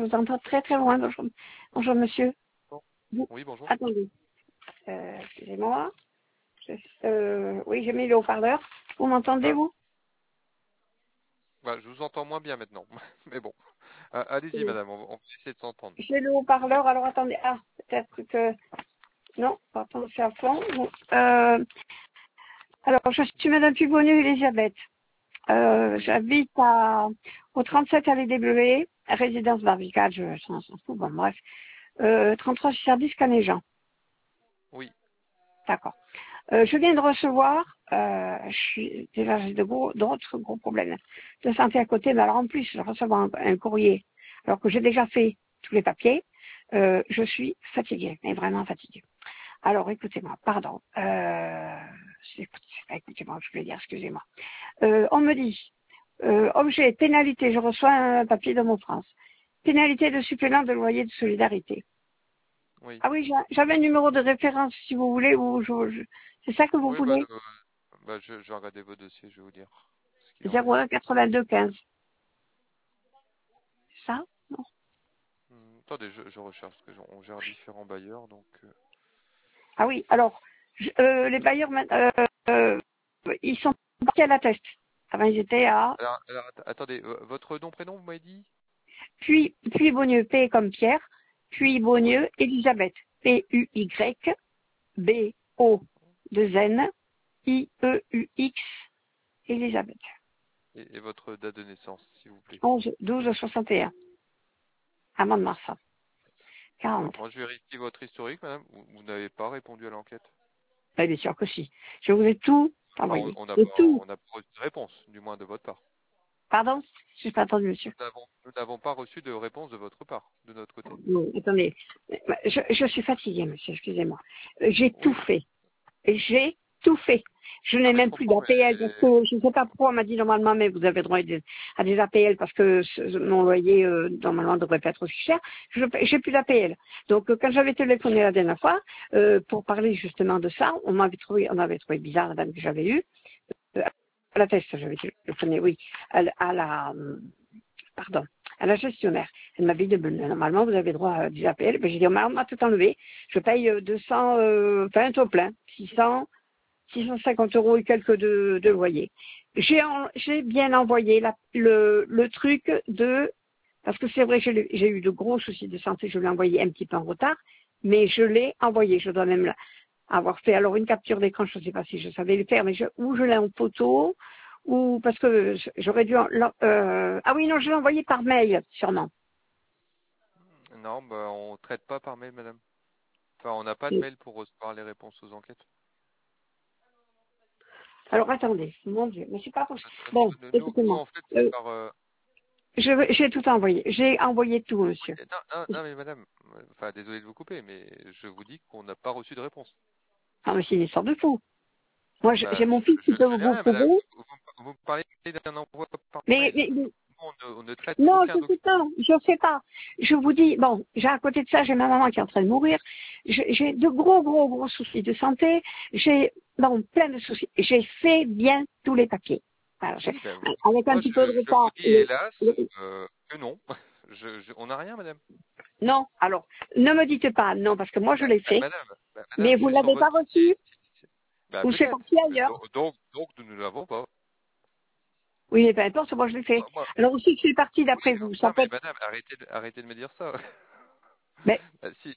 vous entends très très loin. Bonjour, bonjour monsieur. Bon. Vous... Oui, bonjour. Attendez. Excusez-moi. Oui, j'ai mis le haut-parleur. Vous m'entendez, vous? Bah, je vous entends moins bien maintenant. Mais bon. Allez-y, madame, on va essayer de s'entendre. J'ai le haut-parleur, alors attendez. Ah, peut-être que... Non, pardon, c'est à fond. Bon. Alors, je suis madame Pubonnu Elisabeth. Oui. J'habite au 37 allée des Bleuets, résidence Barbicane, je s'en fous, bon bref. 33 service Canéjean. Oui. D'accord. Je viens de recevoir, déjà j'ai d'autres gros problèmes de santé à côté, mais alors en plus je reçois un courrier, alors que j'ai déjà fait tous les papiers, je suis fatiguée, mais vraiment fatiguée. Alors écoutez-moi, pardon, écoutez-moi, je vais dire, excusez-moi. On me dit, objet, pénalité, je reçois un papier de mon France. Pénalité de supplément de loyer de solidarité. Oui. Ah oui, j'avais un numéro de référence si vous voulez, ou c'est ça que vous Oui, voulez? je vais regarder vos dossiers, je vais vous dire ce qu'il en est. 01 82 15. Ça? Non. Attendez, je recherche, parce que on gère différents bailleurs, donc... Ah oui, alors, les bailleurs, ils sont partis à la test. Avant, ils étaient à Alors, attendez, votre nom, prénom, vous m'avez dit? puis Beaunieu, P comme Pierre, puis Beaunieu, Elisabeth, P-U-Y, B-O-2-N, I-E-U-X, Elisabeth. Et votre date de naissance, s'il vous plaît. 11 12 61. Amendement 100. 40. Moi, je vérifie votre historique, madame. Vous n'avez pas répondu à l'enquête. Oui, bien sûr que si. Je vous ai tout envoyé. On n'a Et tout. pas reçu de réponse, du moins de votre part. Pardon? Je n'ai pas entendu, monsieur. Nous n'avons pas reçu de réponse de votre part, de notre côté. Non, attendez. Je suis fatiguée, monsieur, excusez-moi. J'ai tout Oui. fait. J'ai tout fait. Je Ah, n'ai mais je même plus comprends, d'APL parce que je ne sais pas pourquoi on m'a dit normalement, mais vous avez droit à des APL parce que mon loyer normalement ne devrait pas être aussi cher. J'ai plus d'APL. Donc quand j'avais téléphoné la dernière fois pour parler justement de ça, on avait trouvé bizarre la dame que j'avais eue. À la test, j'avais téléphoné, oui, pardon, à la gestionnaire. Elle m'a dit, normalement, vous avez droit à des APL. Ben, j'ai dit, on m'a tout enlevé. Je paye 200, enfin, un taux plein, 650 euros et quelques de loyer. J'ai bien envoyé le truc parce que c'est vrai, j'ai eu de gros soucis de santé, je l'ai envoyé un petit peu en retard, mais je l'ai envoyé. Je dois même avoir fait alors une capture d'écran, je ne sais pas si je savais le faire, mais ou je l'ai en photo, ou parce que j'aurais dû... ah oui, non, je l'ai envoyé par mail, sûrement. Non, on traite pas par mail, madame. Enfin, on n'a pas de mail pour recevoir les réponses aux enquêtes. Alors attendez, mon Dieu, mais c'est pas possible. Bon, Nous, écoutez-moi. en fait, c'est par... J'ai tout envoyé. J'ai envoyé tout, monsieur. Oui, non, mais madame, enfin, désolé de vous couper, mais je vous dis qu'on n'a pas reçu de réponse. Ah, mais c'est une histoire de fou. Moi, j'ai Bah, mon fils qui peut je n'ai vous rien, madame. prouver. Vous me parlez d'un envoi par Mais, mail. mais, mais- Nous, on ne traite non, aucun je sais document. pas, je sais pas. Je vous dis, bon, j'ai à côté de ça, j'ai ma maman qui est en train de mourir. J'ai de gros soucis de santé. J'ai, bon, plein de soucis. J'ai fait bien tous les papiers. Alors, Oui, avec un moi, petit peu de je vous retard. dis, hélas, Le- que non. On n'a rien, madame. non, alors, ne me dites pas non, parce que moi, je l'ai fait. Madame, Mais je vous suis sur l'avez pas votre reçu, dossier. ou c'est Peut-être. parti ailleurs. Donc, nous ne l'avons pas. Oui, mais peu importe, moi, je l'ai fait. Moi, Alors, aussi, que c'est parti oui, d'après vous. Ça non, peut mais être, madame, arrêtez de me dire ça. mais, Si.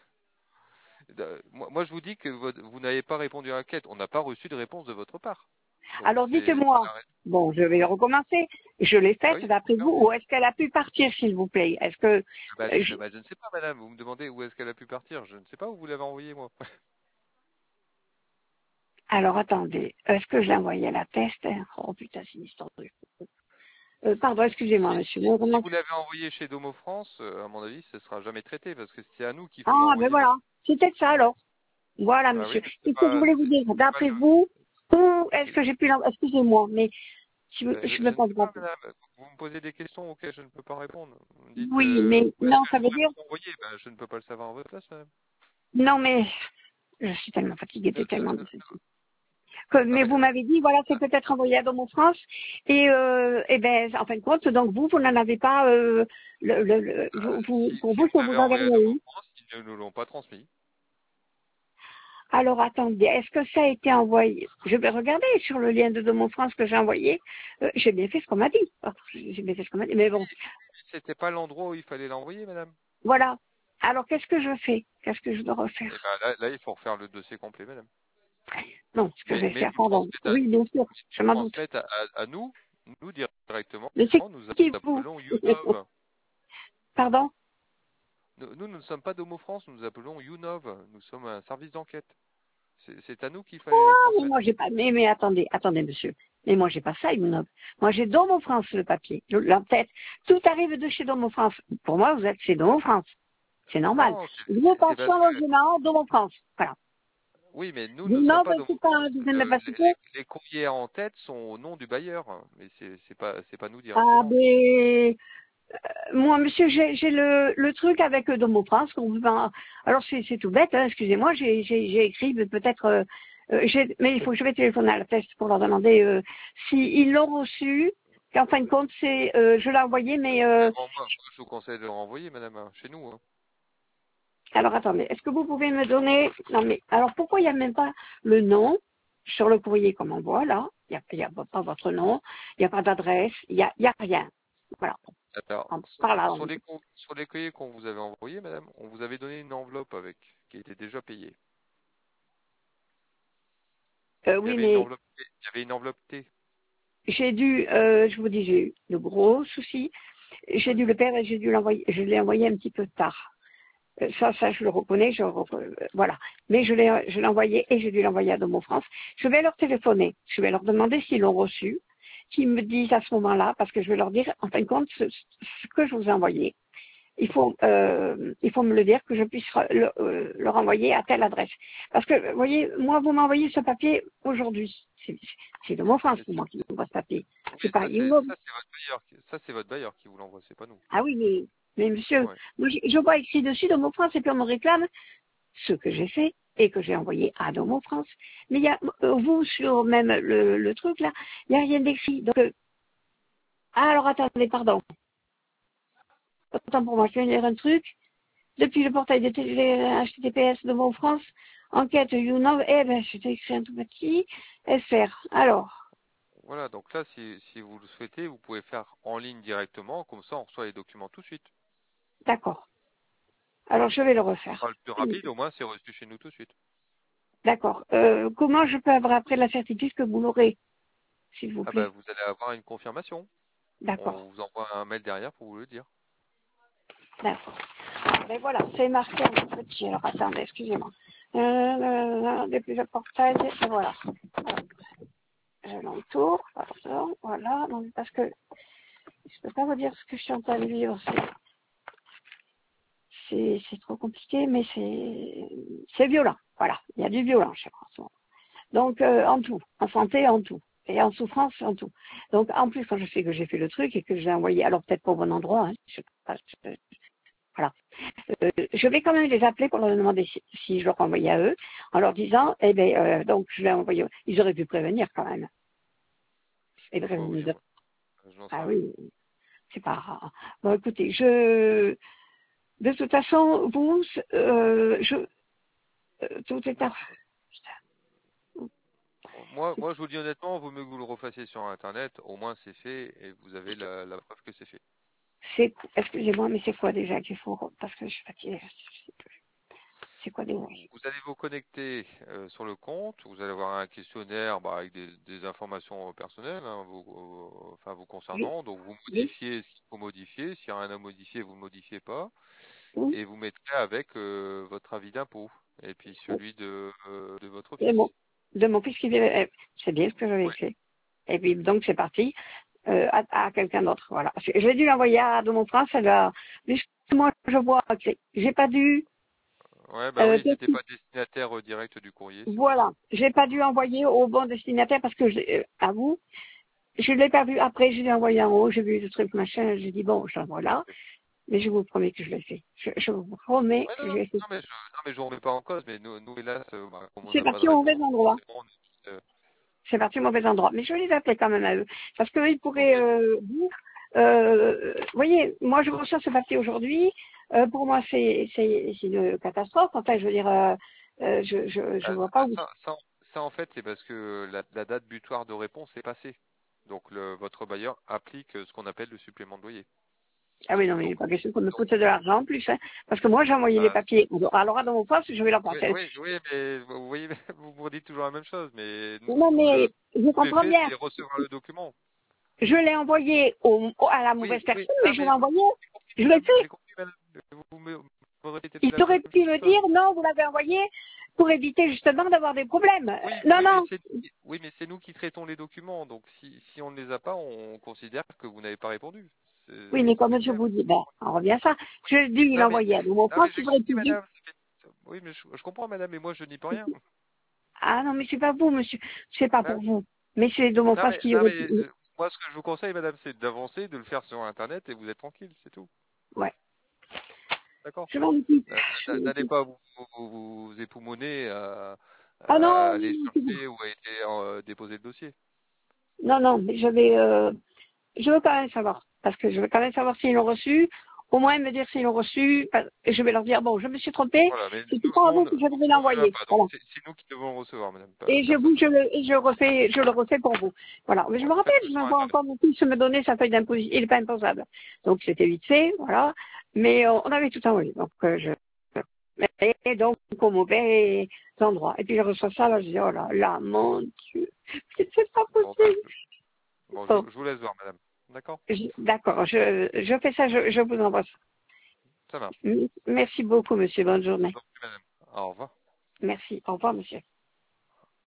Moi, je vous dis que vous n'avez pas répondu à l'enquête. On n'a pas reçu de réponse de votre part. Donc, alors, c'est dites-moi. la raison. Bon, je vais recommencer. Je l'ai Ah faite oui, d'après vous, d'accord. ou est-ce qu'elle a pu partir, s'il vous plaît? Est-ce que, Je ne sais pas, madame. Vous me demandez où est-ce qu'elle a pu partir. Je ne sais pas où vous l'avez envoyé, moi. alors, attendez. Est-ce que je l'ai envoyé à la test? Oh, putain, c'est une histoire de... pardon, excusez-moi, monsieur. Si vous l'avez envoyé chez Domo France, à mon avis, ce sera jamais traité parce que c'est à nous qu'il faut Ah, ben l'envoyer, voilà. madame. C'est peut-être ça, alors. Voilà, Bah oui, monsieur. mais C'est ce que je voulais vous dire. c'est pas D'après vous, où est-ce que j'ai pu l'envoyer? Excusez-moi, mais je je me ne passe sais pas, madame. Vous me posez des questions auxquelles je ne peux pas répondre. Vous me dites oui, mais où est-ce non, que ça vous veut dire... l'avez envoyé. Je ne peux pas le savoir en votre place, madame. Non, mais je suis tellement fatiguée, Ne, c'est tellement difficile. mais vous m'avez dit, voilà, c'est peut-être envoyé à Domo France. Et ben, en fin de compte, donc vous n'en avez pas, pour Si vous, vous c'est l'avez vous avez envoyé à rien Domo eu. France, ils ne nous l'ont pas transmis. Alors attendez, est-ce que ça a été envoyé? Je vais regarder sur le lien de Domo France que j'ai envoyé. J'ai bien fait ce qu'on m'a dit. J'ai bien fait ce qu'on m'a dit, mais bon, C'était pas l'endroit où il fallait l'envoyer, madame. voilà. Alors qu'est-ce que je fais? Qu'est-ce que je dois Et refaire? ben là, il faut refaire le dossier complet, madame. Non, ce que je vais Mais faire, pardon. Oui, bien sûr, je m'en doute. transmettre à nous directement, Mais c'est nous qui vous? appelons YouNov. Pardon? Nous ne sommes pas d'Homo France, nous appelons YouNov. Nous sommes un service d'enquête. C'est à nous qu'il fallait les Oh, mais transmettre. moi j'ai pas. Mais attendez, monsieur. Mais moi j'ai pas ça, Younob. Moi j'ai Domo France le papier. La tête. Tout arrive de chez Domo France. Pour moi, vous êtes chez Domo France. C'est normal. Non, Vous c'est passez parce en que logement, Domo France. Voilà. oui, mais nous ne sommes Younob, pas d'Homo c'est pas un France. deuxième capacité. Les courriers en tête sont au nom du bailleur, mais c'est pas nous Ah, directement. ben, moi, monsieur, j'ai le truc avec Domo France. Alors, c'est tout bête, hein, excusez-moi, j'ai écrit peut-être. Mais il faut que je vais téléphoner à la test pour leur demander s'ils l'ont reçu. Qu'en fin de compte, je l'ai envoyé, mais. Moi, je vous conseille de le renvoyer, madame, hein, chez nous. Hein. Alors, attendez, est-ce que vous pouvez me donner. Non, mais alors pourquoi il n'y a même pas le nom sur le courrier qu'on envoie, là? Il n'y a pas votre nom, il n'y a pas d'adresse, il y a rien. Voilà. Alors, Par là. sur les courriers qu'on vous avait envoyés, madame, on vous avait donné une enveloppe avec, qui était déjà payée. Oui, mais Il y avait une enveloppe T. je vous dis, j'ai eu de gros soucis. J'ai dû le perdre et j'ai dû l'envoyer. Je l'ai envoyé un petit peu tard. Ça, je le reconnais. Voilà. Mais je l'ai envoyé et j'ai dû l'envoyer à Domo France. Je vais leur téléphoner. Je vais leur demander s'ils l'ont reçu, qu'ils me disent à ce moment-là, parce que je vais leur dire, en fin de compte, ce que je vous ai envoyé. Il faut me le dire que je puisse le renvoyer à telle adresse. Parce que, vous voyez, moi, vous m'envoyez ce papier aujourd'hui. C'est Domo France pour moi qui m'envoie ce papier. Oui, C'est pas Younob. ça c'est votre bailleur qui vous l'envoie, c'est pas nous. Ah oui, mais monsieur, Ouais. moi, je vois écrit dessus Domo France et puis on me réclame ce que j'ai fait et que j'ai envoyé à Domo France. Mais il y a, vous, sur même le truc là, il n'y a rien d'écrit. Donc, alors attendez, pardon. Autant pour moi, je vais lire un truc. Depuis le portail de télé HTTPS Domo France, enquête YouNow, eh ben, c'était écrit un tout petit, FR. Alors, Voilà, donc là, si vous le souhaitez, vous pouvez faire en ligne directement, comme ça on reçoit les documents tout de suite. d'accord. Alors, je vais le Ce refaire. sera le plus rapide, au moins c'est reçu chez nous tout de suite. D'accord. Comment je peux avoir après la certitude que vous l'aurez, s'il vous Ah bah plaît? vous allez avoir une confirmation. D'accord. On vous envoie un mail derrière pour vous le dire. D'accord. Ben voilà, c'est marqué en tout petit. Alors, attendez, excusez-moi. Depuis le portail, et voilà. Alors, je l'entoure, pardon, voilà. Donc, parce que je peux pas vous dire ce que je suis en train de vivre. C'est trop compliqué, mais c'est violent. Voilà, il y a du violent chez moi en ce moment. Donc, en tout, en santé, en tout. Et en souffrance, en tout. Donc, en plus, quand je sais que j'ai fait le truc et que j'ai envoyé, alors peut-être pas au bon endroit, hein, je sais pas, voilà. Je vais quand même les appeler pour leur demander si je leur envoyais à eux, en leur disant, eh ben, donc je l'ai envoyé. Ils auraient pu prévenir quand même. Je Et peux pas vous dire. prévenir. Je n'en sais Ah rien. oui, c'est pas. Bon, écoutez, de toute façon, tout est à. Moi, je vous dis honnêtement, vaut mieux que vous le refassiez sur Internet. Au moins, c'est fait et vous avez la preuve que c'est fait. Excusez-moi, mais c'est quoi déjà qu'il faut, parce que je suis fatiguée. C'est quoi déjà? Vous allez vous connecter sur le compte. Vous allez avoir un questionnaire avec des informations personnelles, hein, enfin vous Oui, concernant. Donc vous oui, modifiez ce qu'il faut modifier. S'il n'y a rien à modifier, vous ne modifiez pas. oui. Et vous mettrez avec votre avis d'impôt et puis celui de votre C'est bon. fils. De mon fils qui vient, c'est bien ce que j'avais Oui. fait. Et puis donc c'est parti à quelqu'un d'autre. Voilà. J'ai dû l'envoyer à de mon prince. Moi je vois que j'ai pas dû. Ouais, bah oui, c'était Qu'est-ce pas destinataire direct du courrier, c'est pour Voilà, ça. j'ai pas dû envoyer au bon destinataire parce que à vous, je l'ai pas vu. Après, je l'ai envoyé en haut, j'ai vu le truc machin, j'ai dit bon, je l'envoie là, mais je vous promets que je l'ai fait. Je vous promets Ouais, que je l'ai fait. non, mais je vous remets pas en cause, mais nous hélas, comme on C'est n'a pas de parti au mauvais réponse, endroit. forcément, on est obligé c'est parti au mauvais endroit. Mais je vais les appeler quand même à eux. Parce qu'eux, ils pourraient dire, vous voyez, moi je reçois ce papier aujourd'hui. Pour moi, c'est une catastrophe. Enfin, je veux dire, je vois pas où. Ça, en fait, c'est parce que la date butoir de réponse est passée. Donc, votre bailleur applique ce qu'on appelle le supplément de loyer. Ah oui, non, mais il Donc, n'est pas question qu'on me coûte de l'argent en plus, hein. Parce que moi, j'ai envoyé les bah, papiers. Alors, dans mon poste, je vais leur oui, passer. oui, oui, mais vous voyez, vous me dites toujours la même chose. Mais Non, nous, mais ce je que j'ai comprends fait, bien. c'est recevoir le document. Je l'ai envoyé à la Oui, mauvaise oui, personne, ah, mais je l'ai mais envoyé. j'ai compris, Je l'ai madame, fait. j'ai compris, madame. Vous répétez Ils la auraient même pu me chose. dire non, vous l'avez envoyé pour éviter justement d'avoir des problèmes. Oui, Non, oui, non. oui, mais c'est nous qui traitons les documents. Donc, si on ne les a pas, on considère que vous n'avez pas répondu. Oui, mais comme C'est je clair. vous dis, ben, on revient à ça. Oui. Je dis, il Non, mais, envoyait à mon non, mais poste, j'ai ils auraient compris, pu dire. madame. Oui, mais je comprends, madame, mais moi, je n'y peux rien. Ah non, mais c'est pas vous, monsieur. C'est pas Bah pour oui. vous. Mais c'est de mon poste qui Non, aurait mais pu. moi, ce que je vous conseille, madame, c'est d'avancer, de le faire sur Internet et vous êtes tranquille, c'est tout. Ouais. D'accord? Je m'en occupe. Je m'en N'allez occupe. pas vous époumoner Ah non, à aller non, c'est bon. chercher ou à aller déposer le dossier. Non, non, mais je veux quand même savoir. Parce que je veux quand même savoir s'ils l'ont reçu. Au moins me dire s'ils l'ont reçu. Et je vais leur dire, bon, je me suis trompée. Voilà, mais C'était pas à vous que je devais nous, on ne l'a l'envoyer. pas. Donc, Voilà. c'est nous qui devons le recevoir, madame, Et personne d'autre. je le refais pour vous. Voilà. Mais je me rappelle, Faites-le je sur me vois Internet. encore mon fils me donner sa feuille d'imposition. Il n'est pas imposable. Donc c'était vite fait, voilà. Mais on avait tout envoyé. Donc et donc au mauvais endroit. Et puis je reçois ça, là, je dis, oh là là, mon Dieu, c'est pas Bon, ben, possible. Bon, je vous laisse voir, madame. D'accord? d'accord, je fais ça, je vous envoie ça. Ça marche. Merci beaucoup, monsieur. Bonne Je journée. vous en prie, madame. Au revoir. Merci. Au revoir, monsieur.